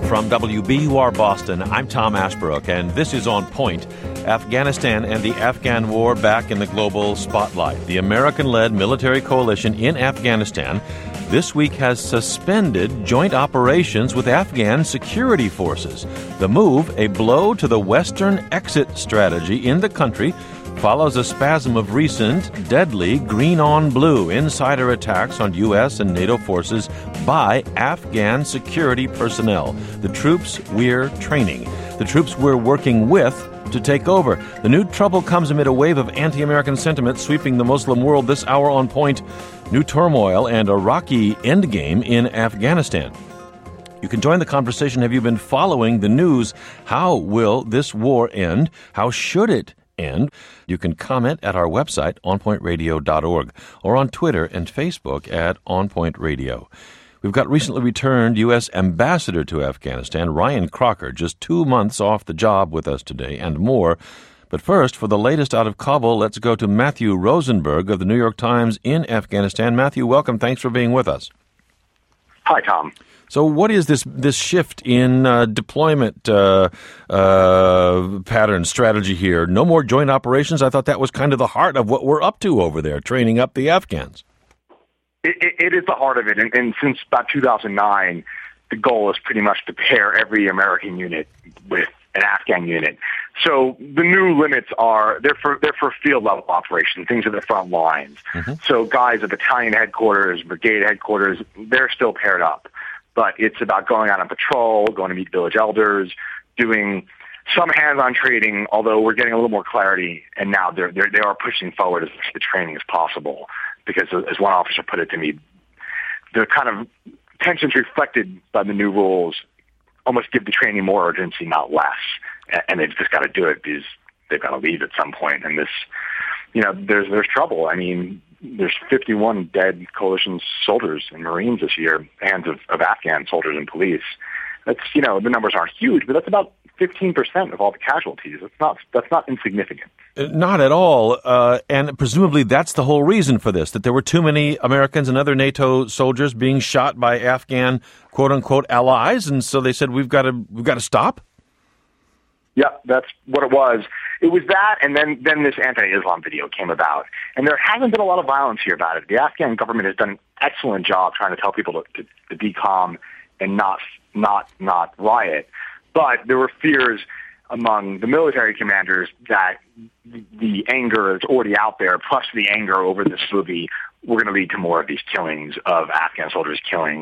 From WBUR Boston, I'm Tom Ashbrook, and this is On Point, Afghanistan and the Afghan War back in the global spotlight. The American-led military coalition in Afghanistan this week has suspended joint operations with Afghan security forces. The move, a blow to the Western exit strategy in the country, follows a spasm of recent, deadly green-on-blue insider attacks on U.S. and NATO forces by Afghan security personnel, the troops we're training, the troops we're working with to take over. The new trouble comes amid a wave of anti-American sentiment sweeping the Muslim world. This hour On Point, new turmoil and a rocky endgame in Afghanistan. You can join the conversation. Have you been following the news? How will this war end? How should it end? You can comment at our website, onpointradio.org, or on Twitter and Facebook at onpointradio. We've got recently returned U.S. Ambassador to Afghanistan, Ryan Crocker, just 2 months off the job with us today, and more. But first, for the latest out of Kabul, let's go to Matthew Rosenberg of the New York Times in Afghanistan. Matthew, welcome. Thanks for being with us. Hi, Tom. So what is this shift in deployment pattern strategy here? No more joint operations? I thought that was kind of the heart of what we're up to over there, training up the Afghans. It is the heart of it. And since about 2009, the goal is pretty much to pair every American unit with an Afghan unit. So the new limits are they're for field level operations, things at the front lines. Mm-hmm. So guys at battalion headquarters, brigade headquarters, they're still paired up. But it's about going out on patrol, going to meet village elders, doing some hands-on training, although we're getting a little more clarity, and now they are pushing forward as much the training as possible, because as one officer put it to me, the kind of tensions reflected by the new rules almost give the training more urgency, not less, and they've just got to do it because they've got to leave at some point, and this, there's trouble. I mean, there's 51 dead coalition soldiers and Marines this year, hands of Afghan soldiers and police. That's, the numbers aren't huge, but that's about 15% of all the casualties. That's not insignificant. Not at all. And presumably that's the whole reason for this, that there were too many Americans and other NATO soldiers being shot by Afghan quote unquote allies. And so they said, we've got to stop. Yeah, that's what it was. It was that, and then this anti-Islam video came about. And there hasn't been a lot of violence here about it. The Afghan government has done an excellent job trying to tell people to be calm and not riot. But there were fears among the military commanders that the anger is already out there, plus the anger over this movie, were going to lead to more of these killings of Afghan soldiers killing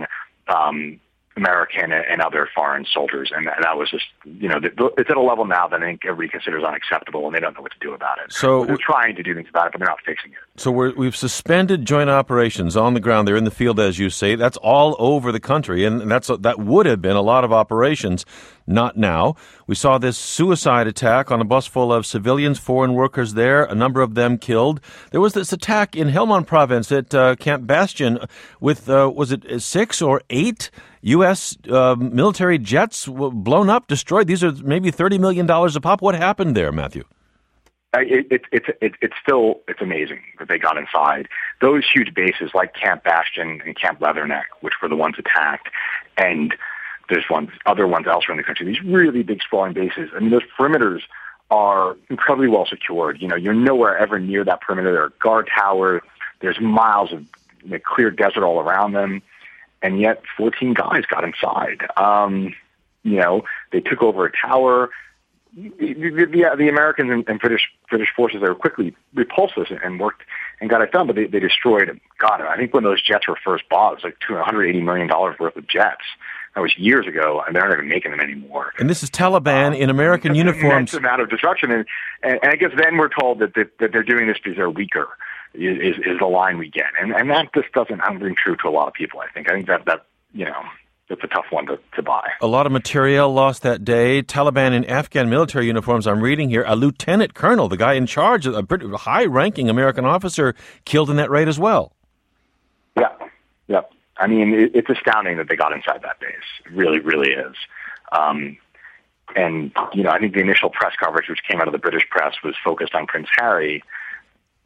American and other foreign soldiers, and that was just, it's at a level now that I think everybody considers unacceptable, and they don't know what to do about it. So they're trying to do things about it, but they're not fixing it. So we've suspended joint operations on the ground. They're in the field, as you say. That's all over the country, and that would have been a lot of operations. Not now. We saw this suicide attack on a bus full of civilians, foreign workers there, a number of them killed. There was this attack in Helmand province at Camp Bastion with, was it 6 or 8 U.S. Military jets blown up, destroyed? These are maybe $30 million a pop. What happened there, Matthew? It's amazing that they got inside. Those huge bases like Camp Bastion and Camp Leatherneck, which were the ones attacked, and there's other ones elsewhere in the country, these really big sprawling bases. I mean, those perimeters are incredibly well secured. You're nowhere ever near that perimeter. There are guard towers. There's miles of clear desert all around them. And yet 14 guys got inside. They took over a tower. The Americans and British forces, they were quickly repulsed this and worked and got it done, but they destroyed it. God, I think when those jets were first bought, it was like $180 million worth of jets. That was years ago, and they're not even making them anymore. And this is Taliban in American uniforms. It's an amount of destruction, and I guess then we're told that they're doing this because they're weaker. Is the line we get, and that just doesn't ring true to a lot of people. I think that it's a tough one to buy. A lot of material lost that day. Taliban in Afghan military uniforms. I'm reading here, a lieutenant colonel, the guy in charge, a pretty high-ranking American officer, killed in that raid as well. Yeah. I mean, it's astounding that they got inside that base. It really, really is. And, I think the initial press coverage, which came out of the British press, was focused on Prince Harry.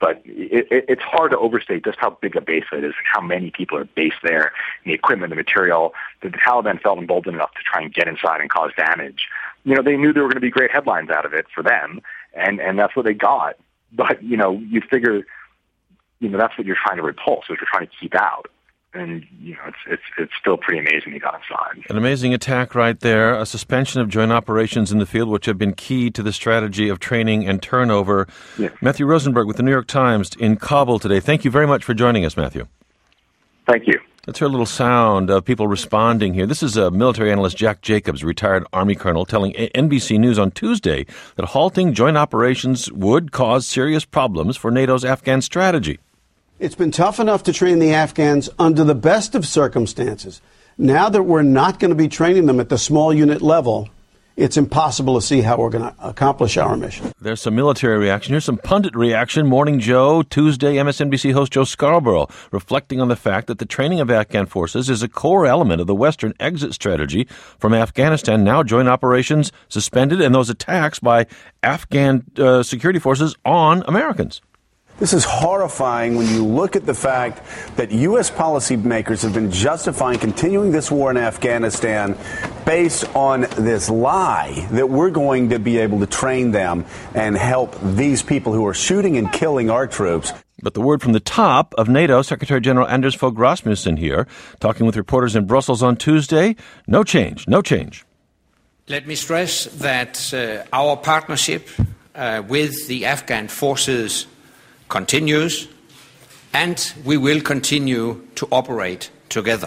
But it's hard to overstate just how big a base it is, how many people are based there, and the equipment, the material. The Taliban felt emboldened enough to try and get inside and cause damage. They knew there were going to be great headlines out of it for them, and that's what they got. But, you figure, that's what you're trying to repulse, what you're trying to keep out. And, it's still pretty amazing he got inside. An amazing attack right there, a suspension of joint operations in the field, which have been key to the strategy of training and turnover. Yeah. Matthew Rosenberg with the New York Times in Kabul today. Thank you very much for joining us, Matthew. Thank you. Let's hear a little sound of people responding here. This is military analyst Jack Jacobs, retired Army colonel, telling NBC News on Tuesday that halting joint operations would cause serious problems for NATO's Afghan strategy. It's been tough enough to train the Afghans under the best of circumstances. Now that we're not going to be training them at the small unit level, it's impossible to see how we're going to accomplish our mission. There's some military reaction. Here's some pundit reaction. Morning Joe, Tuesday, MSNBC host Joe Scarborough, reflecting on the fact that the training of Afghan forces is a core element of the Western exit strategy from Afghanistan. Now joint operations suspended and those attacks by Afghan security forces on Americans. This is horrifying when you look at the fact that U.S. policymakers have been justifying continuing this war in Afghanistan based on this lie that we're going to be able to train them and help these people who are shooting and killing our troops. But the word from the top of NATO, Secretary General Anders Fogh Rasmussen here, talking with reporters in Brussels on Tuesday, no change, no change. Let me stress that our partnership with the Afghan forces continues, and we will continue to operate together.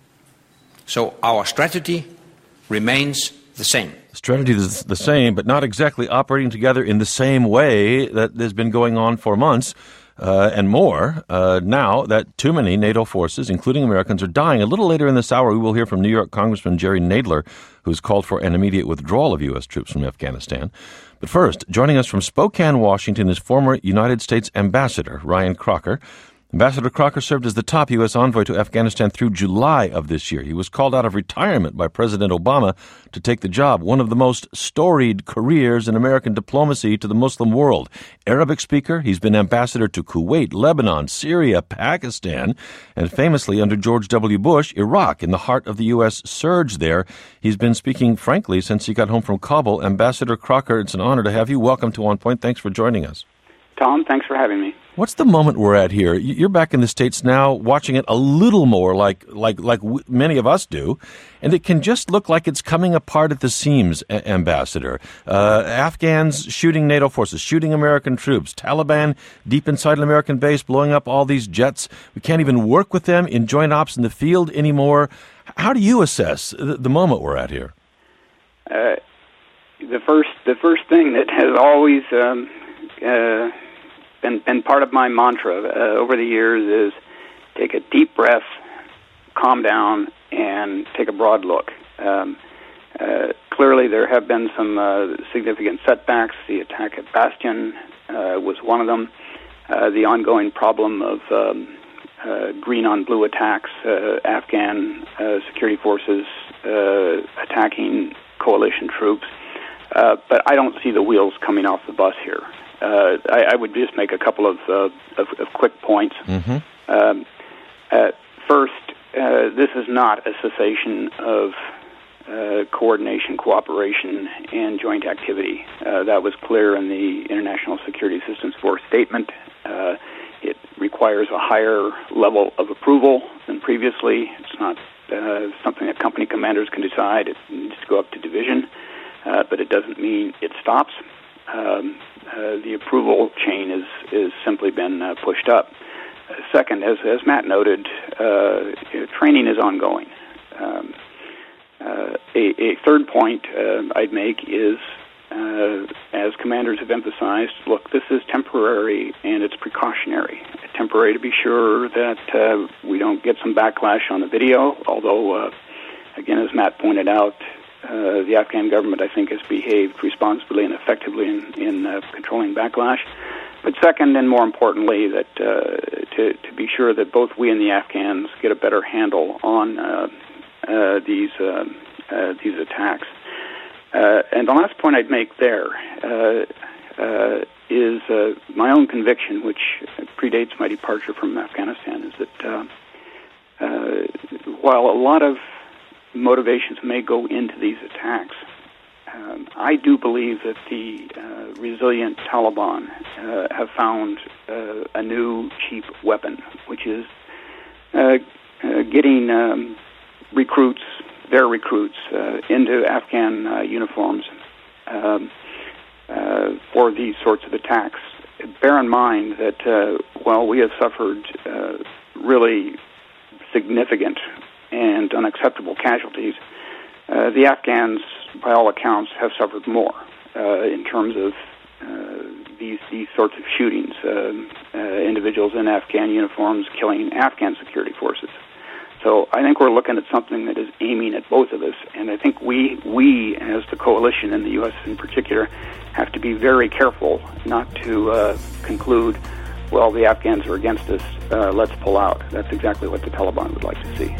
So our strategy remains the same. Strategy is the same, but not exactly operating together in the same way that has been going on for months and more. Now that too many NATO forces, including Americans, are dying. A little later in this hour, we will hear from New York Congressman Jerry Nadler, who's called for an immediate withdrawal of U.S. troops from Afghanistan. But first, joining us from Spokane, Washington, is former United States Ambassador Ryan Crocker. Ambassador Crocker served as the top U.S. envoy to Afghanistan through July of this year. He was called out of retirement by President Obama to take the job, one of the most storied careers in American diplomacy to the Muslim world. Arabic speaker, he's been ambassador to Kuwait, Lebanon, Syria, Pakistan, and famously under George W. Bush, Iraq, in the heart of the U.S. surge there. He's been speaking frankly since he got home from Kabul. Ambassador Crocker, it's an honor to have you. Welcome to On Point. Thanks for joining us. Tom, thanks for having me. What's the moment we're at here? You're back in the States now, watching it a little more like many of us do, and it can just look like it's coming apart at the seams, Ambassador. Afghans shooting NATO forces, shooting American troops, Taliban deep inside an American base, blowing up all these jets. We can't even work with them in joint ops in the field anymore. How do you assess the moment we're at here? The first thing that has always been part of my mantra over the years is take a deep breath, calm down, and take a broad look. Clearly, there have been some significant setbacks. The attack at Bastion was one of them. The ongoing problem of green-on-blue attacks, Afghan security forces attacking coalition troops. But I don't see the wheels coming off the bus here. I would just make a couple of quick points. Mm-hmm. First, this is not a cessation of coordination, cooperation, and joint activity. That was clear in the International Security Assistance Force statement. It requires a higher level of approval than previously. It's not something that company commanders can decide. It needs to go up to division, but it doesn't mean it stops. The approval chain is simply been pushed up. Second, as Matt noted, training is ongoing. A third point I'd make is, as commanders have emphasized, look, this is temporary and it's precautionary. Temporary to be sure that we don't get some backlash on the video, although, again, as Matt pointed out, the Afghan government, I think, has behaved responsibly and effectively in controlling backlash. But second, and more importantly, that to be sure that both we and the Afghans get a better handle on these attacks. And the last point I'd make there, is my own conviction, which predates my departure from Afghanistan, is that while a lot of motivations may go into these attacks, I do believe that the resilient Taliban have found a new cheap weapon, which is getting their recruits into Afghan uniforms for these sorts of attacks. Bear in mind that while we have suffered really significant and unacceptable casualties, the Afghans, by all accounts, have suffered more in terms of these sorts of shootings, individuals in Afghan uniforms killing Afghan security forces. So I think we're looking at something that is aiming at both of us, and I think we as the coalition, in the U.S. in particular, have to be very careful not to conclude, well, the Afghans are against us, let's pull out. That's exactly what the Taliban would like to see.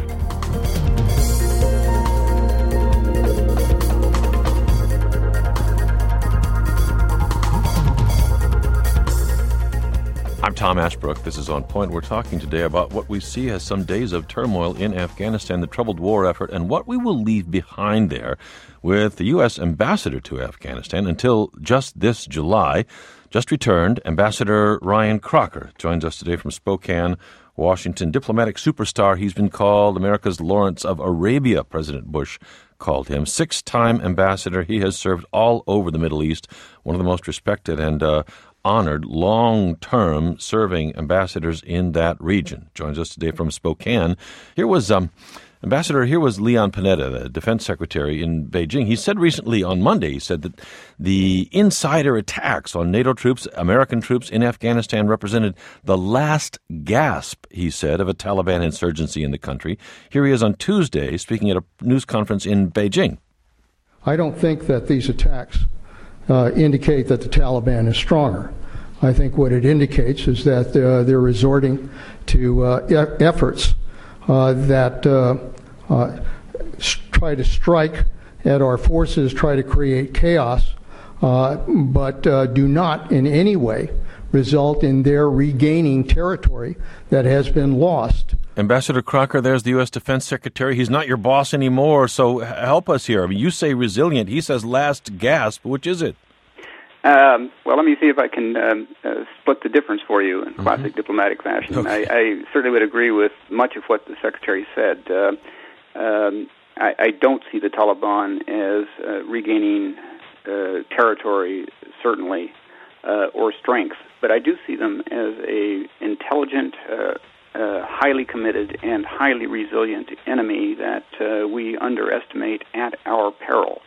I'm Tom Ashbrook. This is On Point. We're talking today about what we see as some days of turmoil in Afghanistan, the troubled war effort, and what we will leave behind there with the U.S. ambassador to Afghanistan until just this July. Just returned, Ambassador Ryan Crocker joins us today from Spokane, Washington. Diplomatic superstar, he's been called America's Lawrence of Arabia, President Bush called him. 6-time ambassador. He has served all over the Middle East, one of the most respected and honored long-term serving ambassadors in that region. Joins us today from Spokane. Here was Leon Panetta, the defense secretary in Beijing. He said recently on Monday, he said that the insider attacks on NATO troops, American troops in Afghanistan represented the last gasp, he said, of a Taliban insurgency in the country. Here he is on Tuesday speaking at a news conference in Beijing. I don't think that these attacks indicate that the Taliban is stronger. I think what it indicates is that they're resorting to efforts that try to strike at our forces, try to create chaos, but do not in any way result in their regaining territory that has been lost. Ambassador Crocker, there's the U.S. Defense Secretary. He's not your boss anymore, so help us here. I mean, you say resilient. He says last gasp. Which is it? Well, let me see if I can split the difference for you in classic diplomatic fashion. Okay. I certainly would agree with much of what the Secretary said. I don't see the Taliban as regaining territory, certainly, or strength, but I do see them as a intelligent, highly committed, and highly resilient enemy that we underestimate at our peril.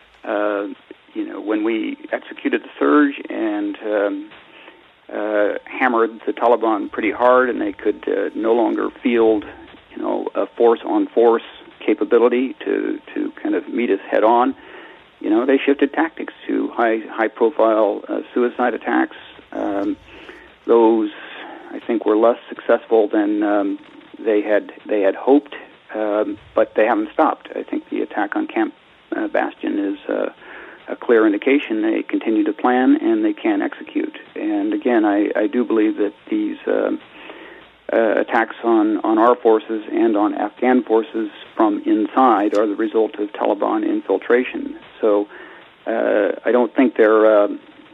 When we executed the surge and hammered the Taliban pretty hard, and they could no longer field, a force-on-force capability to kind of meet us head-on, they shifted tactics to high-profile suicide attacks. Those, I think, were less successful than they had hoped, but they haven't stopped. I think the attack on Camp Bastion is a clear indication they continue to plan and they can execute. And again, I do believe that these attacks on our forces and on Afghan forces from inside are the result of Taliban infiltration. So I don't think they're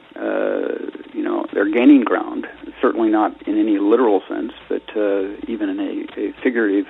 gaining ground. Certainly not in any literal sense, but even in a figurative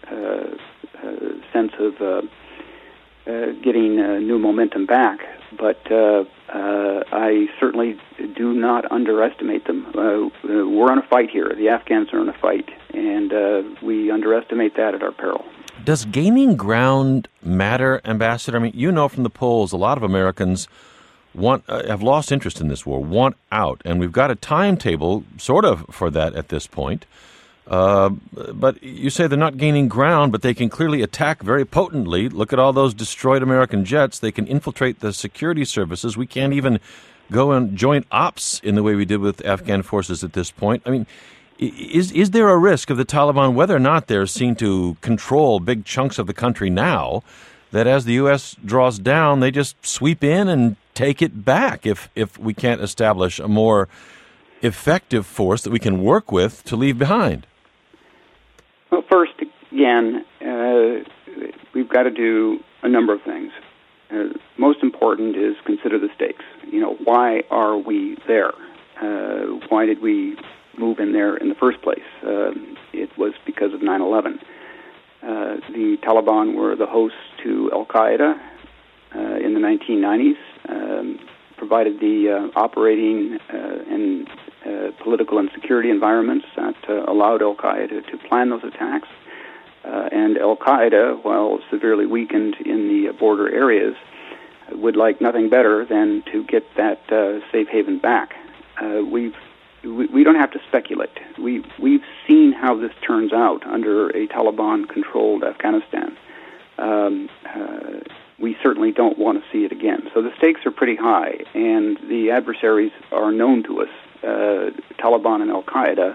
sense of getting new momentum back. But I certainly do not underestimate them. We're in a fight here. The Afghans are in a fight, and we underestimate that at our peril. Does gaining ground matter, Ambassador? I mean, from the polls, a lot of Americans have lost interest in this war, want out, and we've got a timetable sort of for that at this point. But you say they're not gaining ground, but they can clearly attack very potently. Look at all those destroyed American jets. They can infiltrate the security services. We can't even go and joint ops in the way we did with Afghan forces at this point. I mean, is there a risk of the Taliban, whether or not they're seen to control big chunks of the country now, that as the U.S. draws down, they just sweep in and take it back if we can't establish a more effective force that we can work with to leave behind? Well, first, again, we've got to do a number of things. Most important is consider the stakes. Why are we there? Why did we move in there in the first place? It was because of 9/11. The Taliban were the hosts to Al-Qaeda in the 1990s, provided the operating and political and security environments that allowed Al-Qaeda to plan those attacks. And Al-Qaeda, while severely weakened in the border areas, would like nothing better than to get that safe haven back. We don't have to speculate. We've seen how this turns out under a Taliban-controlled Afghanistan. We certainly don't want to see it again. So the stakes are pretty high, and the adversaries are known to us, Taliban and Al-Qaeda.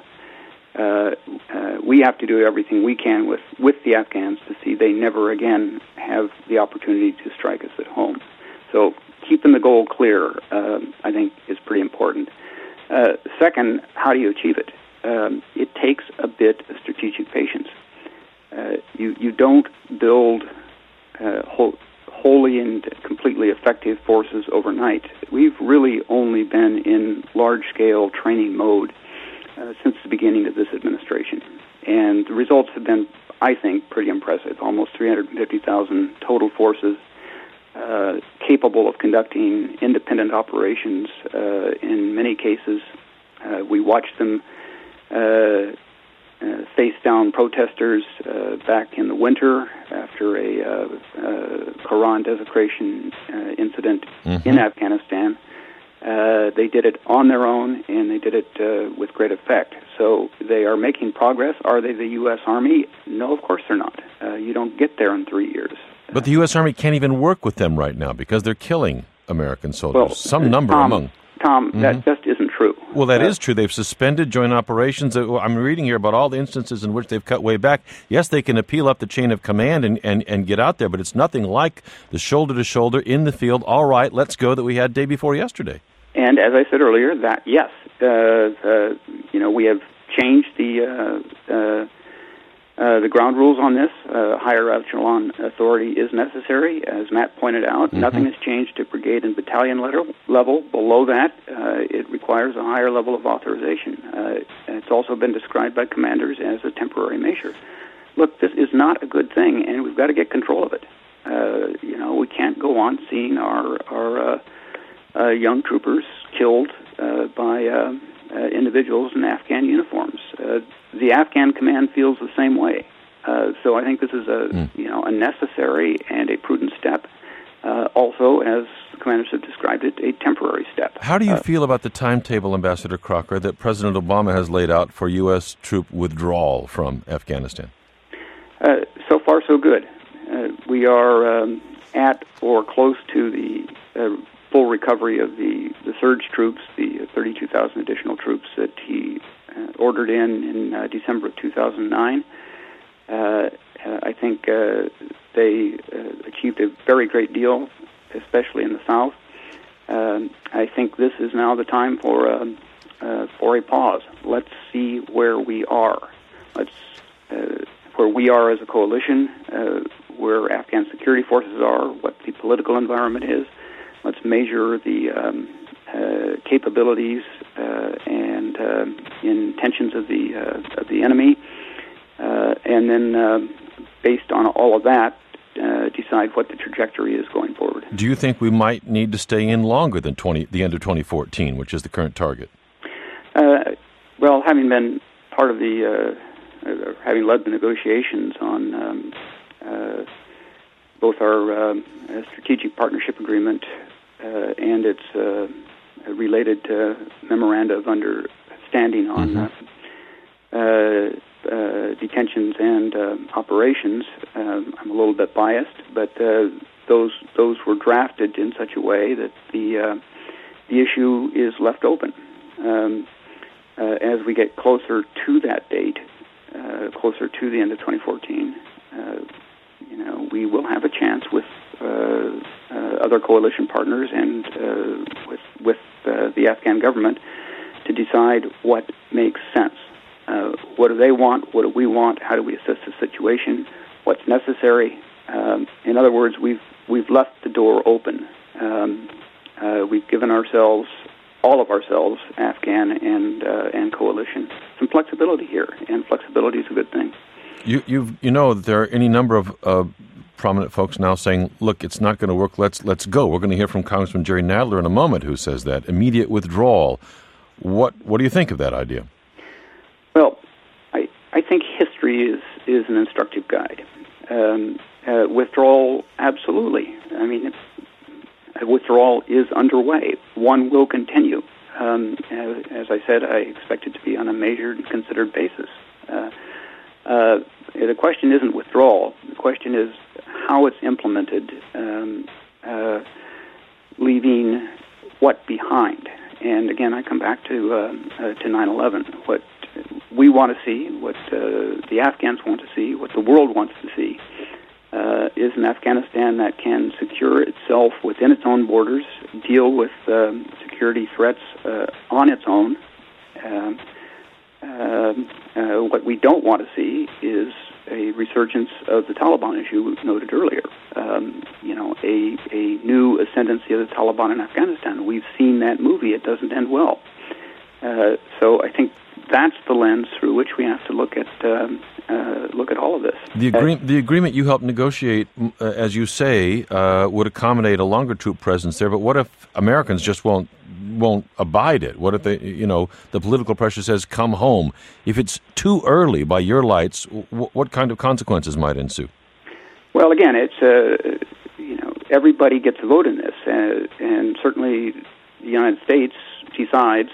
We have to do everything we can with the Afghans to see they never again have the opportunity to strike us at home. So keeping the goal clear, I think, is pretty important. Second, how do you achieve it? It takes a bit of strategic patience. You don't build wholly and completely effective forces overnight. We've really only been in large-scale training mode since the beginning of this administration. And the results have been, I think, pretty impressive. Almost 350,000 total forces capable of conducting independent operations. In many cases, we watched them face down protesters back in the winter after a Quran desecration incident in Afghanistan. They did it on their own, and they did it with great effect. So they are making progress. Are they the U.S. Army? No, of course they're not. You don't get there in 3 years. But the U.S. Army can't even work with them right now because they're killing American soldiers. Well, some number among. Tom, that just isn't true. Well, that is true. They've suspended joint operations. I'm reading here about all the instances in which they've cut way back. Yes, they can appeal up the chain of command and get out there, but it's nothing like the shoulder-to-shoulder in the field, all right, let's go, that we had day before yesterday. And as I said earlier, that, yes, we have changed the ground rules on this. Higher echelon authority is necessary, as Matt pointed out. Nothing has changed at brigade and battalion level. Below that, it requires a higher level of authorization. It's also been described by commanders as a temporary measure. Look, this is not a good thing, and we've got to get control of it. We can't go on seeing our young troopers killed by individuals in Afghan uniforms. The Afghan command feels the same way. So I think this is a necessary and a prudent step. Also, as the commanders have described it, a temporary step. How do you feel about the timetable, Ambassador Crocker, that President Obama has laid out for U.S. troop withdrawal from Afghanistan? So far, so good. We are at or close to the full recovery of the surge troops, the 32,000 additional troops that he ordered in December of 2009. I think they achieved a very great deal, especially in the South. I think this is now the time for a pause. Let's see where we are. Where we are as a coalition, where Afghan security forces are, what the political environment is. Let's measure the capabilities and intentions of the enemy, and then based on all of that, decide what the trajectory is going forward. Do you think we might need to stay in longer than the end of 2014, which is the current target? Well, having been part of having led the negotiations on both our strategic partnership agreement and its related memoranda of understanding on detentions and operations. I'm a little bit biased, but those were drafted in such a way that the issue is left open. As we get closer to that date, closer to the end of 2014, we will have a chance with other coalition partners and with the Afghan government to decide what makes sense. What do they want? What do we want? How do we assess the situation? What's necessary? In other words, we've left the door open. We've given ourselves, all of ourselves, Afghan and coalition, some flexibility here, and flexibility is a good thing. You know there are any number of prominent folks now saying, look, it's not going to work, let's go. We're going to hear from Congressman Jerry Nadler in a moment, who says that. Immediate withdrawal. What do you think of that idea? Well, I think history is an instructive guide. Withdrawal, absolutely. I mean, withdrawal is underway. One will continue. As I said, I expect it to be on a measured and considered basis. The question isn't withdrawal. The question is how it's implemented, leaving what behind. And again, I come back to 9/11. What we want to see, what the Afghans want to see, what the world wants to see, is an Afghanistan that can secure itself within its own borders, deal with security threats on its own. What we don't want to see is a resurgence of the Taliban issue noted earlier. A new ascendancy of the Taliban in Afghanistan. We've seen that movie. It doesn't end well. So I think that's the lens through which we have to look at all of this. The agreement you helped negotiate, as you say, would accommodate a longer troop presence there. But what if Americans just won't abide it? What if the political pressure says come home? If it's too early by your lights, what kind of consequences might ensue? Well, again, it's everybody gets a vote in this, and certainly the United States decides.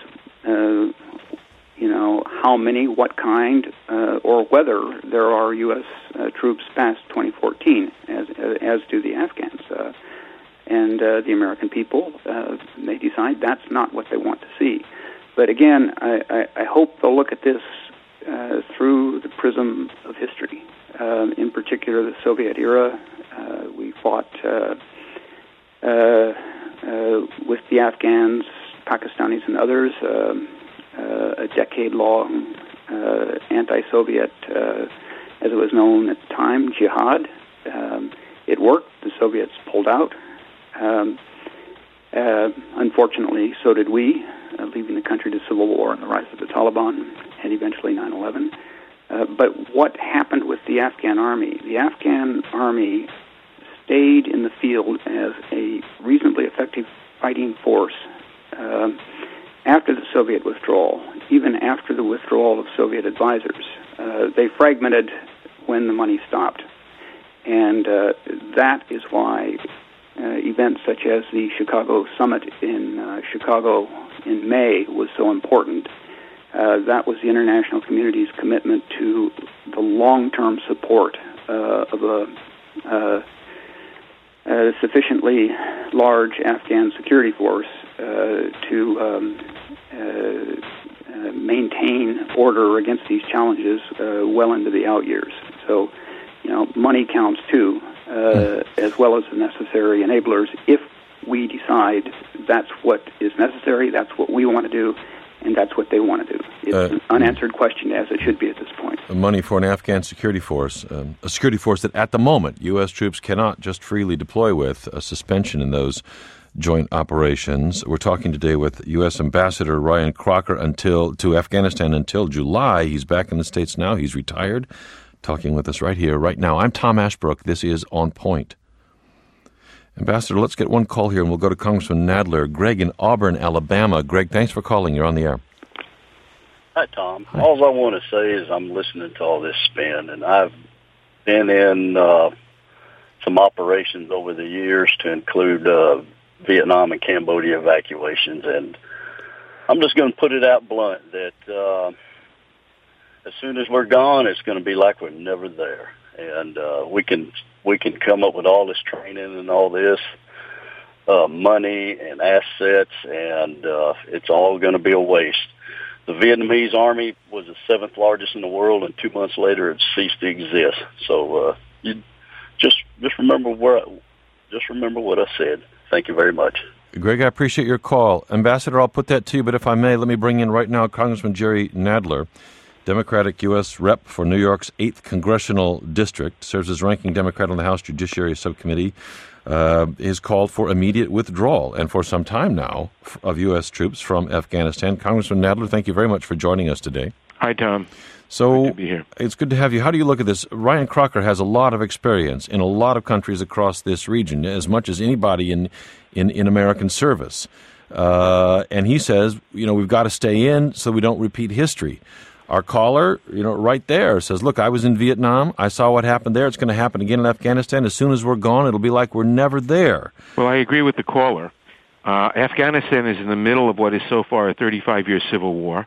How many, what kind, or whether there are U.S. Troops past 2014, as do the Afghans. And the American people, they decide that's not what they want to see. But again, I hope they'll look at this through the prism of history. In particular, the Soviet era. We fought with the Afghans, Pakistanis, and others. A decade-long anti-Soviet, as it was known at the time, jihad. It worked. The Soviets pulled out. Unfortunately, so did we, leaving the country to civil war and the rise of the Taliban, and eventually 9/11. But what happened with the Afghan army? The Afghan army stayed in the field as a reasonably effective fighting force. After the Soviet withdrawal, even after the withdrawal of Soviet advisors, they fragmented when the money stopped. And that is why events such as the Chicago Summit in Chicago in May was so important. That was the international community's commitment to the long-term support of a sufficiently large Afghan security force to maintain order against these challenges well into the out years. So, money counts too, as well as the necessary enablers. If we decide that's what is necessary, that's what we want to do, and that's what they want to do. It's an unanswered question, as it should be at this point. Money for an Afghan security force, a security force that at the moment U.S. troops cannot just freely deploy with, a suspension in those joint operations. We're talking today with U.S. Ambassador Ryan Crocker to Afghanistan until July. He's back in the States now. He's retired. Talking with us right here, right now. I'm Tom Ashbrook. This is On Point. Ambassador, let's get one call here, and we'll go to Congressman Nadler. Greg in Auburn, Alabama. Greg, thanks for calling. You're on the air. Hi, Tom. Hi. All I want to say is I'm listening to all this spin, and I've been in some operations over the years to include Vietnam and Cambodia evacuations, and I'm just going to put it out blunt that as soon as we're gone, it's going to be like we're never there. And we can come up with all this training and all this money and assets, and it's all going to be a waste. The Vietnamese army was the 7th largest in the world, and 2 months later it ceased to exist. So you just remember what I said. Thank you very much. Greg, I appreciate your call. Ambassador, I'll put that to you, but if I may, let me bring in right now Congressman Jerry Nadler, Democratic U.S. Rep for New York's 8th Congressional District, serves as ranking Democrat on the House Judiciary Subcommittee, has called for immediate withdrawal, and for some time now, of U.S. troops from Afghanistan. Congressman Nadler, thank you very much for joining us today. Hi, Tom. So good to be here. It's good to have you. How do you look at this? Ryan Crocker has a lot of experience in a lot of countries across this region, as much as anybody in American service. And he says, we've got to stay in so we don't repeat history. Our caller, right there says, look, I was in Vietnam. I saw what happened there. It's going to happen again in Afghanistan. As soon as we're gone, it'll be like we're never there. Well, I agree with the caller. Afghanistan is in the middle of what is so far a 35-year civil war.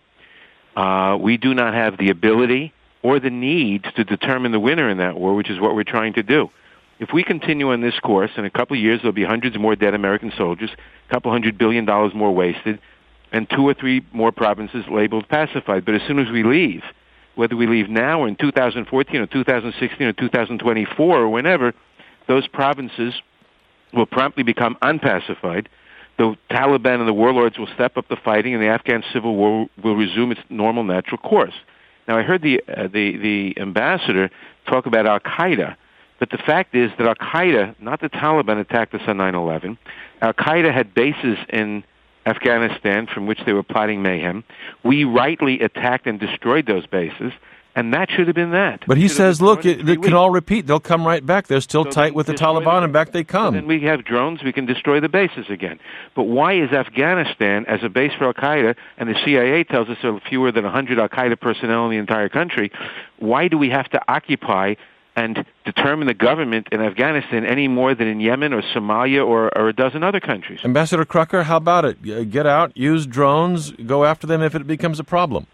We do not have the ability or the need to determine the winner in that war, which is what we're trying to do. If we continue on this course, in a couple of years there'll be hundreds more dead American soldiers, a couple $100 billion more wasted, and 2 or 3 more provinces labeled pacified. But as soon as we leave, whether we leave now or in 2014 or 2016 or 2024 or whenever, those provinces will promptly become unpacified. The Taliban and the warlords will step up the fighting, and the Afghan civil war will resume its normal, natural course. Now, I heard the ambassador talk about Al-Qaeda, but the fact is that Al-Qaeda, not the Taliban, attacked us on 9/11. Al-Qaeda had bases in Afghanistan from which they were plotting mayhem. We rightly attacked and destroyed those bases, and that should have been that. But he says, look, it can all repeat. They'll come right back. They're still tight with the Taliban, and back they come. So then we have drones. We can destroy the bases again. But why is Afghanistan as a base for Al-Qaeda, and the CIA tells us there are fewer than 100 Al-Qaeda personnel in the entire country, why do we have to occupy and determine the government in Afghanistan any more than in Yemen or Somalia or a dozen other countries? Ambassador Crocker, how about it? Get out, use drones, go after them if it becomes a problem.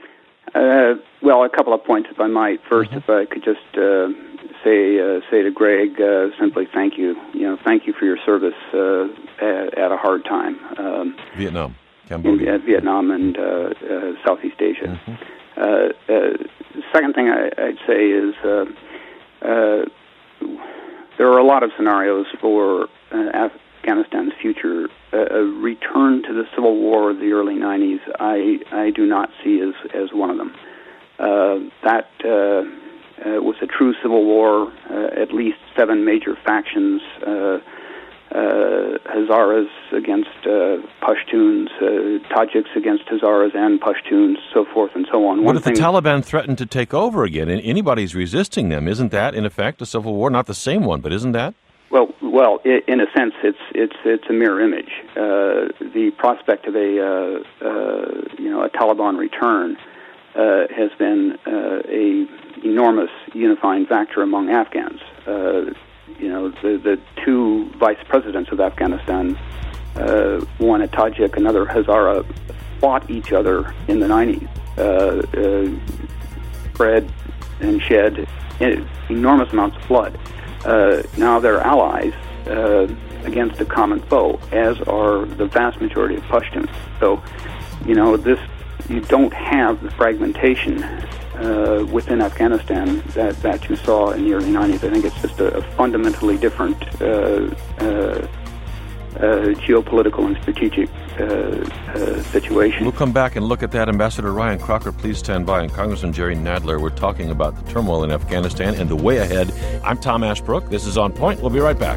Well, a couple of points, if I might. First, if I could just say to Greg, simply thank you. Thank you for your service at a hard time. Vietnam, Cambodia. Vietnam and Southeast Asia. Second thing I'd say is there are a lot of scenarios for Afghanistan's future. A return to the civil war of the early 90s, I do not see as one of them. That was a true civil war. At least 7 major factions, Hazaras against Pashtuns, Tajiks against Hazaras and Pashtuns, so forth and so on. What if the Taliban threatened to take over again, and anybody's resisting them? Isn't that, in effect, a civil war? Not the same one, but isn't that? Well, in a sense, it's a mirror image. The prospect of a Taliban return has been a enormous unifying factor among Afghans. The 2 vice presidents of Afghanistan, one a Tajik, another Hazara, fought each other in the 90s, bred and shed enormous amounts of blood. Now they're allies against a common foe, as are the vast majority of Pashtuns. So, you don't have the fragmentation within Afghanistan that you saw in the early 90s. I think it's just a fundamentally different geopolitical and strategic situation. We'll come back and look at that. Ambassador Ryan Crocker, please stand by. And Congressman Jerry Nadler, we're talking about the turmoil in Afghanistan and the way ahead. I'm Tom Ashbrook. This is On Point. We'll be right back.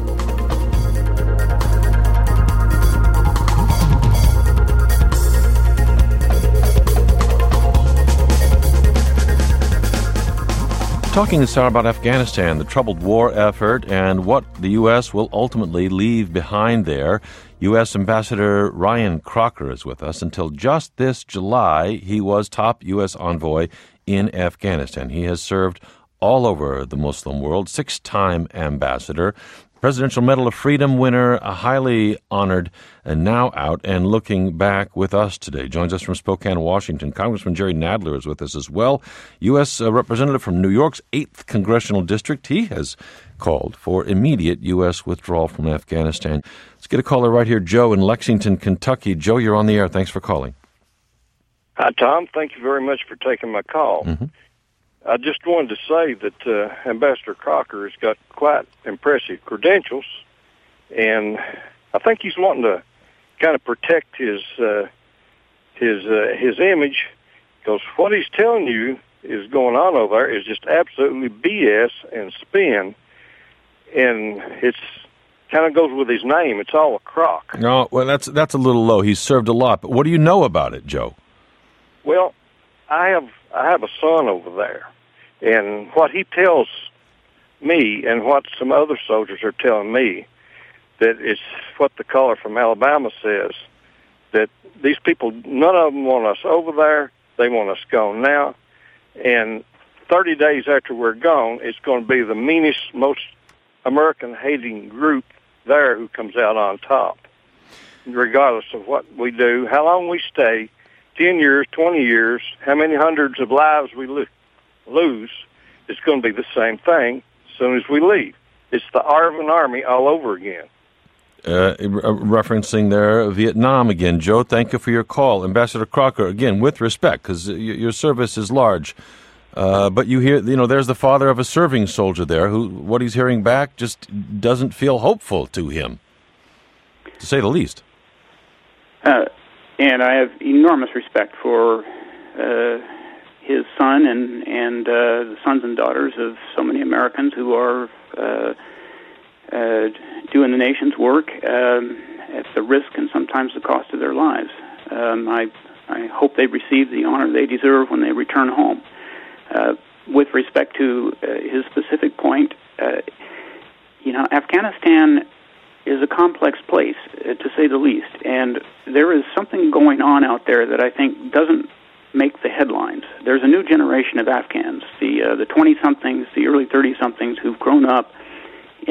Talking this hour about Afghanistan, the troubled war effort, and what the U.S. will ultimately leave behind there. U.S. Ambassador Ryan Crocker is with us. Until just this July, he was top U.S. envoy in Afghanistan. He has served all over the Muslim world, 6-time ambassador, Presidential Medal of Freedom winner, a highly honored, and now out and looking back with us today. Joins us from Spokane, Washington. Congressman Jerry Nadler is with us as well. U.S. Representative from New York's 8th Congressional District. He has called for immediate U.S. withdrawal from Afghanistan. Let's get a caller right here, Joe in Lexington, Kentucky. Joe, you're on the air. Thanks for calling. Hi, Tom. Thank you very much for taking my call. Mm-hmm. I just wanted to say that Ambassador Crocker has got quite impressive credentials, and I think he's wanting to kind of protect his image, because what he's telling you is going on over there is just absolutely BS and spin, and it's kind of goes with his name. It's all a crock. No, well, that's a little low. He's served a lot, but what do you know about it, Joe? Well, I have a son over there, and what he tells me and what some other soldiers are telling me, that it's what the caller from Alabama says, that these people, none of them want us over there. They want us gone now. And 30 days after we're gone, it's going to be the meanest, most American-hating group there who comes out on top, regardless of what we do, how long we stay, 10 years, 20 years, how many hundreds of lives we lose. It's going to be the same thing as soon as we leave. It's the Arvin Army all over again. Referencing there Vietnam again. Joe, thank you for your call. Ambassador Crocker, again, with respect, because your service is large. But you hear, there's the father of a serving soldier there who, what he's hearing back just doesn't feel hopeful to him, to say the least. And I have enormous respect for his son and the sons and daughters of so many Americans who are doing the nation's work at the risk and sometimes the cost of their lives. I hope they receive the honor they deserve when they return home. With respect to his specific point, Afghanistan is a complex place, to say the least, and there is something going on out there that I think doesn't make the headlines. There's a new generation of Afghans, the 20-somethings, the early 30-somethings who've grown up in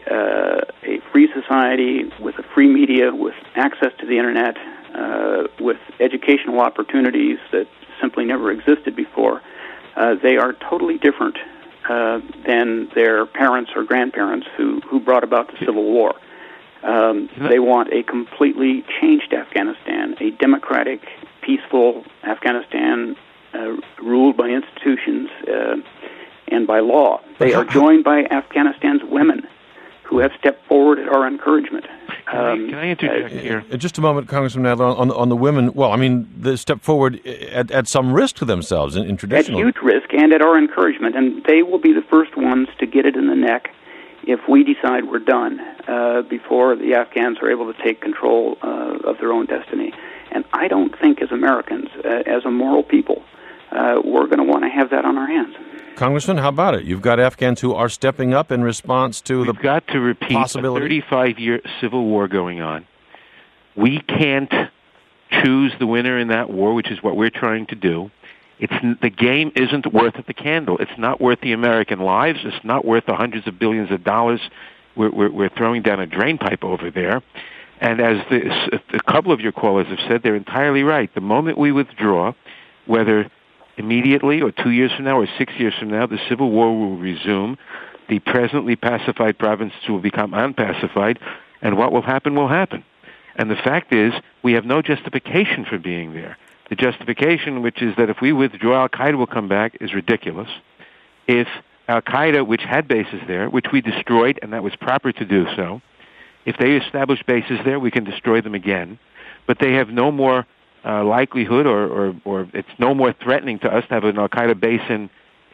a free society with a free media, with access to the internet, with educational opportunities that simply never existed before. They are totally different than their parents or grandparents who brought about the Civil War. They want a completely changed Afghanistan, a democratic, peaceful Afghanistan ruled by institutions and by law. They are joined by Afghanistan's women who have stepped forward at our encouragement. Can I interject here? Just a moment, Congressman Nadler, on the women. Well, I mean, they step forward at some risk to themselves in traditional... At huge risk and at our encouragement, and they will be the first ones to get it in the neck if we decide we're done before the Afghans are able to take control of their own destiny. And I don't think as Americans, as a moral people, we're going to want to have that on our hands. Congressman, how about it? You've got Afghans who are stepping up in response to We've got to repeat possibility. A 35-year civil war going on. We can't choose the winner in that war, which is what we're trying to do. The game isn't worth the candle. It's not worth the American lives. It's not worth the hundreds of billions of dollars we're throwing down a drain pipe over there. And as a couple of your callers have said, they're entirely right. The moment we withdraw, whether immediately or 2 years from now or 6 years from now, the Civil War will resume. The presently pacified provinces will become unpacified, and what will happen will happen. And the fact is, we have no justification for being there. The justification, which is that if we withdraw, Al-Qaeda will come back, is ridiculous. If Al-Qaeda, which had bases there, which we destroyed, and that was proper to do so, if they establish bases there, we can destroy them again. But they have no more likelihood or it's no more threatening to us to have an Al-Qaeda base in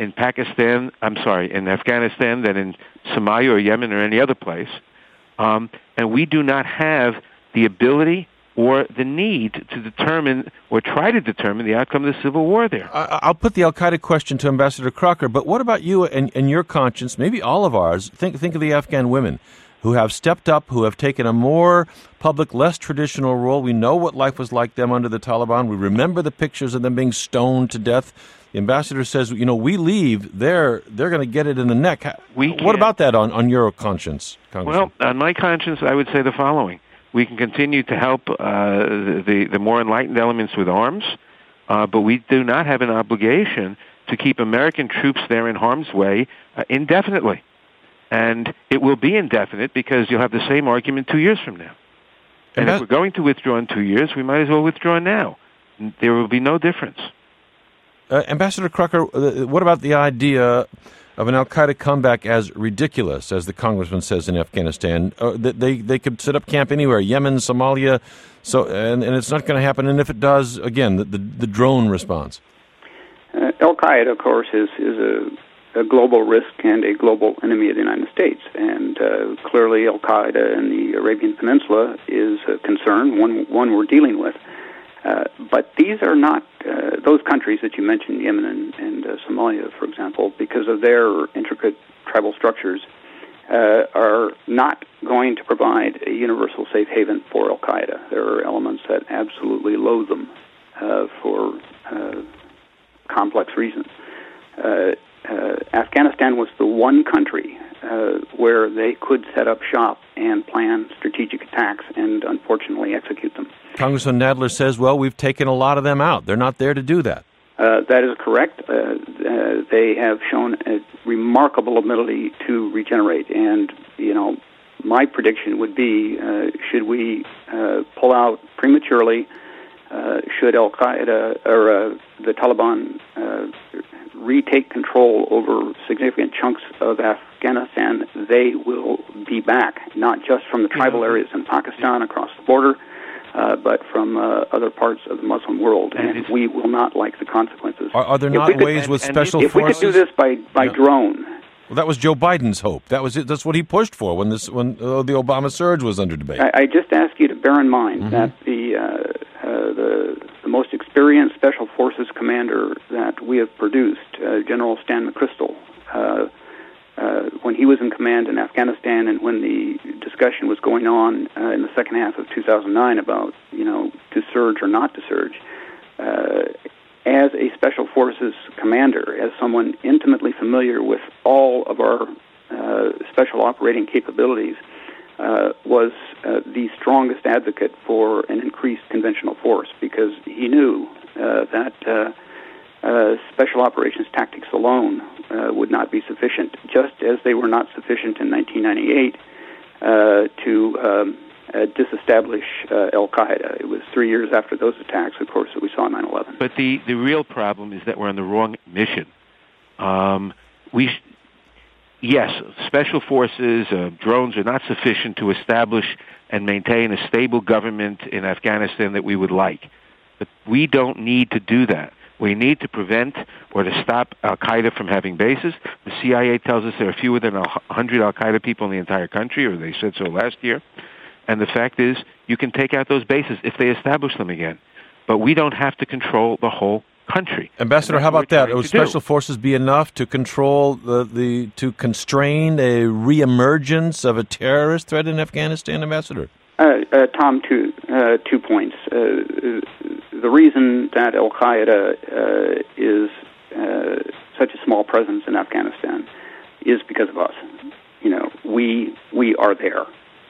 Afghanistan than in Somalia or Yemen or any other place. And we do not have the ability or the need to determine or try to determine the outcome of the Civil War there. I'll put the Al-Qaeda question to Ambassador Crocker, but what about you and your conscience, maybe all of ours? Think of the Afghan women who have stepped up, who have taken a more public, less traditional role. We know what life was like them under the Taliban. We remember the pictures of them being stoned to death. The ambassador says, we leave, they're going to get it in the neck. What about that on your conscience, Congressman? Well, on my conscience, I would say the following. We can continue to help the more enlightened elements with arms, but we do not have an obligation to keep American troops there in harm's way indefinitely. And it will be indefinite because you'll have the same argument 2 years from now. And if we're going to withdraw in 2 years, we might as well withdraw now. There will be no difference. Ambassador Crocker, what about the idea of an al-Qaeda comeback as ridiculous as the congressman says in Afghanistan? They could set up camp anywhere, Yemen, Somalia, and it's not going to happen. And if it does, again, the drone response. Al-Qaeda, of course, is a global risk and a global enemy of the United States. And clearly Al-Qaeda in the Arabian Peninsula is a concern, one we're dealing with. But these are not those countries that you mentioned, Yemen and Somalia, for example, because of their intricate tribal structures, are not going to provide a universal safe haven for Al-Qaeda. There are elements that absolutely loathe them for complex reasons. Afghanistan was the one country where they could set up shop and plan strategic attacks and unfortunately execute them. Congressman Nadler says, well, we've taken a lot of them out. They're not there to do that. That is correct. They have shown a remarkable ability to regenerate. And, my prediction would be, should we pull out prematurely, should Al-Qaeda or the Taliban retake control over significant chunks of Afghanistan, they will be back, not just from the tribal areas in Pakistan across the border, but from other parts of the Muslim world, and we will not like the consequences. Are there not ways with special forces? If we could do this by drone. Well, that was Joe Biden's hope. That was it. That's what he pushed for when the Obama surge was under debate. I just ask you to bear in mind that the most experienced special forces commander that we have produced, General Stan McChrystal, when he was in command in Afghanistan and when the discussion was going on in the second half of 2009 about, to surge or not to surge, as a special forces commander, as someone intimately familiar with all of our special operating capabilities, was the strongest advocate for an increased conventional force because he knew that special operations tactics alone would not be sufficient, just as they were not sufficient in 1998 to disestablish Al-Qaeda. It was 3 years after those attacks, of course, that we saw 9/11. But the real problem is that we're on the wrong mission. Yes, special forces, drones are not sufficient to establish and maintain a stable government in Afghanistan that we would like. But we don't need to do that. We need to prevent or to stop Al-Qaeda from having bases. The CIA tells us there are fewer than 100 Al-Qaeda people in the entire country, or they said so last year. And the fact is, you can take out those bases if they establish them again. But we don't have to control the whole country. Ambassador, how about that? Would special forces be enough to control to constrain a reemergence of a terrorist threat in Afghanistan, Ambassador? Tom, two points. The reason that Al-Qaeda is such a small presence in Afghanistan is because of us. We are there.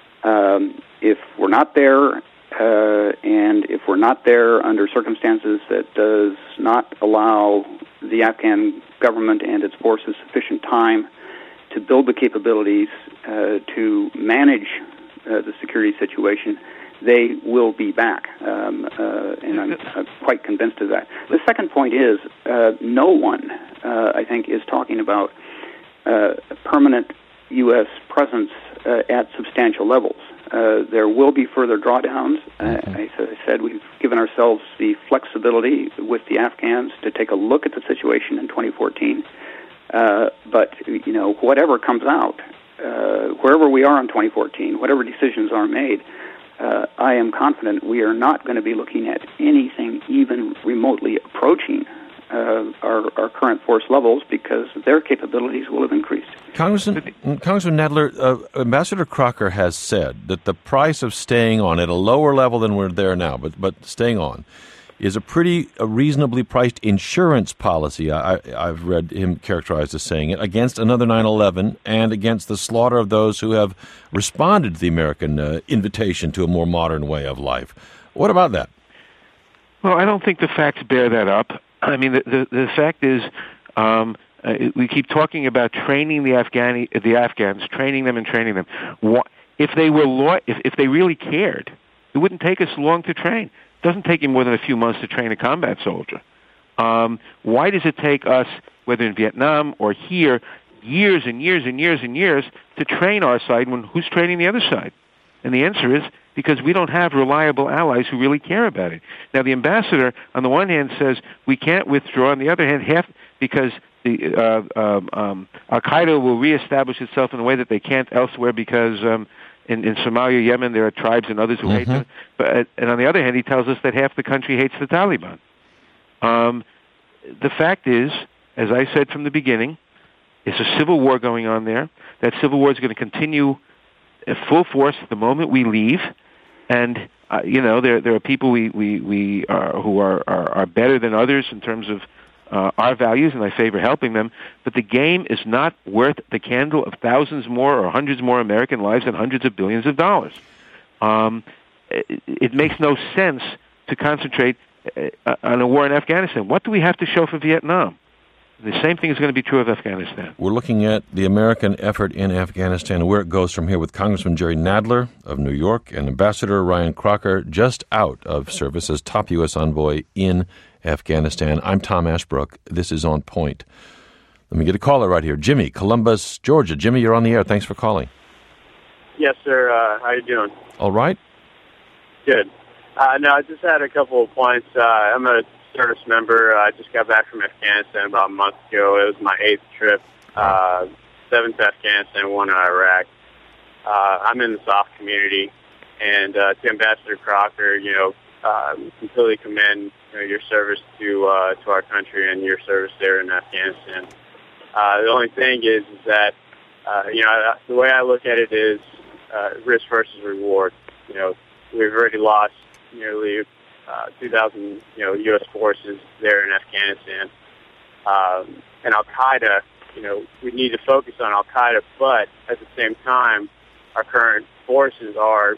If we're not there, and if we're not there under circumstances that does not allow the Afghan government and its forces sufficient time to build the capabilities to manage the security situation, they will be back, and I'm quite convinced of that. The second point is no one, I think, is talking about a permanent U.S. presence at substantial levels. There will be further drawdowns. As I said, we've given ourselves the flexibility with the Afghans to take a look at the situation in 2014. But, whatever comes out, wherever we are in 2014, whatever decisions are made, I am confident we are not going to be looking at anything even remotely approaching our current force levels because their capabilities will have increased. Congressman Nadler, Ambassador Crocker has said that the price of staying on at a lower level than we're there now, but staying on, is a reasonably priced insurance policy, I've read him characterized as saying it, against another 9/11 and against the slaughter of those who have responded to the American invitation to a more modern way of life. What about that? Well, I don't think the facts bear that up. I mean, the fact is, we keep talking about training the Afghans, training them. If they really cared, it wouldn't take us long to train. It doesn't take you more than a few months to train a combat soldier. Why does it take us, whether in Vietnam or here, years and years and years and years to train our side when who's training the other side? And the answer is because we don't have reliable allies who really care about it. Now, the ambassador, on the one hand, says we can't withdraw. On the other hand, because the Al-Qaeda will reestablish itself in a way that they can't elsewhere because in Somalia, Yemen, there are tribes and others who hate them. And on the other hand, he tells us that half the country hates the Taliban. The fact is, as I said from the beginning, it's a civil war going on there. That civil war is going to continue at full force the moment we leave. And there are people who are better than others in terms of our values, and I favor helping them. But the game is not worth the candle of thousands more or hundreds more American lives and hundreds of billions of dollars. It makes no sense to concentrate on a war in Afghanistan. What do we have to show for Vietnam? The same thing is going to be true of Afghanistan. We're looking at the American effort in Afghanistan and where it goes from here with Congressman Jerry Nadler of New York and Ambassador Ryan Crocker, just out of service as top U.S. envoy in Afghanistan. I'm Tom Ashbrook. This is On Point. Let me get a caller right here. Jimmy, Columbus, Georgia. Jimmy, you're on the air. Thanks for calling. Yes, sir. How you doing? All right. Good. No, I just had a couple of points. I'm a service member. I just got back from Afghanistan about a month ago. It was my 8th trip, 7th to Afghanistan, 1 to Iraq. I'm in the SOF community, and to Ambassador Crocker, completely commend your service to our country and your service there in Afghanistan. The only thing is that the way I look at it is risk versus reward. We've already lost nearly 2,000, U.S. forces there in Afghanistan. And Al-Qaeda, we need to focus on Al-Qaeda, but at the same time, our current forces are,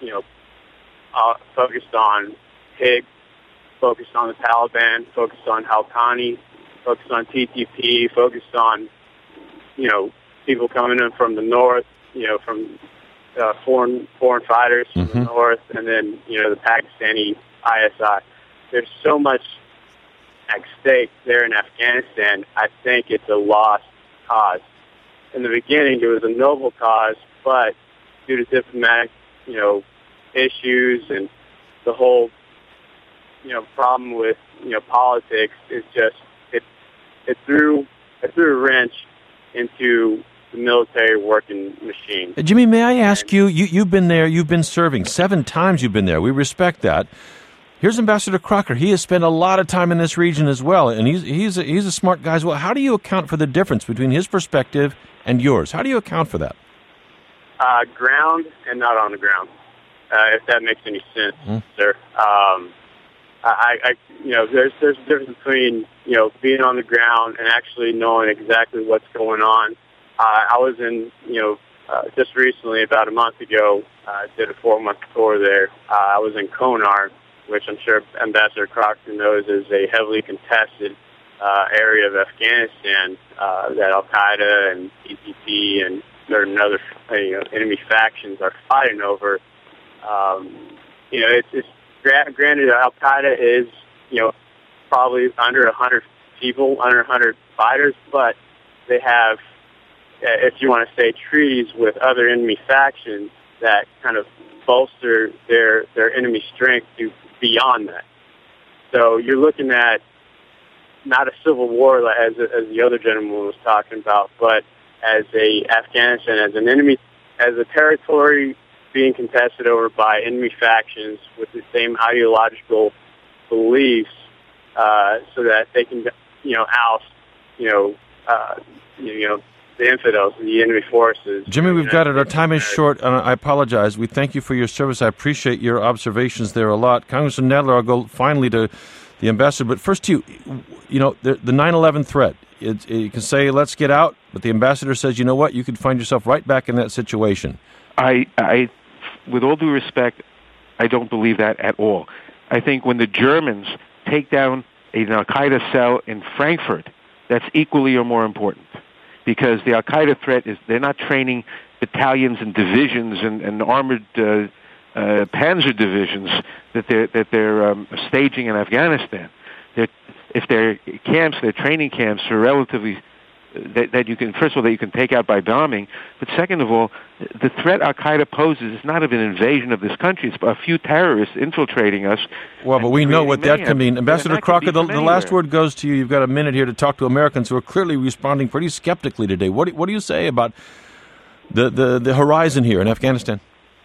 focused on PIG, focused on the Taliban, focused on Haqqani, focused on TTP, focused on, people coming in from the north, from foreign fighters from the north, and then, the Pakistani ISI. There's so much at stake there in Afghanistan. I think it's a lost cause. In the beginning, it was a noble cause, but due to diplomatic, issues and the whole, problem with, politics, it's just it threw a wrench into the military working machine. Jimmy, may I ask you've been there, you've been serving 7 times. You've been there. We respect that. Here's Ambassador Crocker. He has spent a lot of time in this region as well, and he's a smart guy as well. How do you account for the difference between his perspective and yours? How do you account for that? Ground and not on the ground, if that makes any sense, sir. There's a difference between being on the ground and actually knowing exactly what's going on. I was in just recently, about a month ago, did a 4-month tour there. I was in Konar, which I'm sure Ambassador Crocker knows is a heavily contested area of Afghanistan that Al-Qaeda and TTP and certain other enemy factions are fighting over. It's granted Al-Qaeda is probably under 100 people, under 100 fighters, but they have, if you want to say, treaties with other enemy factions that kind of bolster their enemy strength to beyond that. So you're looking at not a civil war as the other gentleman was talking about, but as Afghanistan as an enemy, as a territory being contested over by enemy factions with the same ideological beliefs, so that they can oust the infidels, the enemy forces. Jimmy, we've got it. Our time is short, and I apologize. We thank you for your service. I appreciate your observations there a lot. Congressman Nadler, I'll go finally to the ambassador. But first to you, the 9/11 threat. You can say, let's get out, but the ambassador says, you know what, you could find yourself right back in that situation. I, with all due respect, I don't believe that at all. I think when the Germans take down an Al-Qaeda cell in Frankfurt, that's equally or more important. Because the Al-Qaeda threat is they're not training battalions and divisions and armored panzer divisions that they're staging in Afghanistan. If their camps, their training camps are relatively that you can, first of all, that you can take out by bombing, but second of all, the threat Al-Qaeda poses is not of an invasion of this country. It's a few terrorists infiltrating us. Well, but we know what that can mean. Ambassador Crocker, the last word goes to you. You've got a minute here to talk to Americans who are clearly responding pretty skeptically today. What do you say about the horizon here in Afghanistan?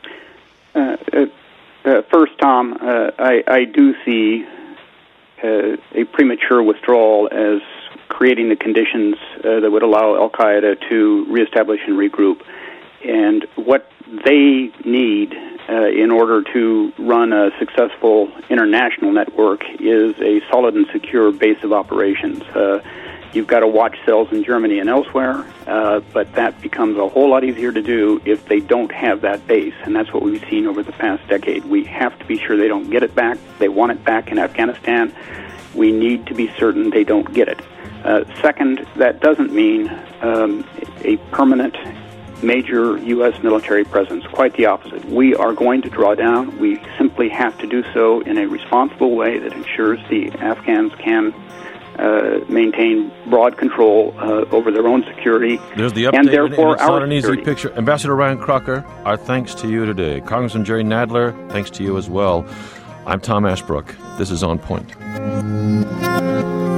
First, Tom, I do see a premature withdrawal as creating the conditions that would allow Al-Qaeda to reestablish and regroup. And what they need in order to run a successful international network is a solid and secure base of operations. You've got to watch cells in Germany and elsewhere, but that becomes a whole lot easier to do if they don't have that base, and that's what we've seen over the past decade. We have to be sure they don't get it back. They want it back in Afghanistan. We need to be certain they don't get it. Second, that doesn't mean a permanent major U.S. military presence. Quite the opposite. We are going to draw down. We simply have to do so in a responsible way that ensures the Afghans can maintain broad control over their own security. There's the update, and therefore it's not an easy security. picture. Ambassador Ryan Crocker, our thanks to you today. Congressman Jerry Nadler, thanks to you as well. I'm Tom Ashbrook. This is On Point.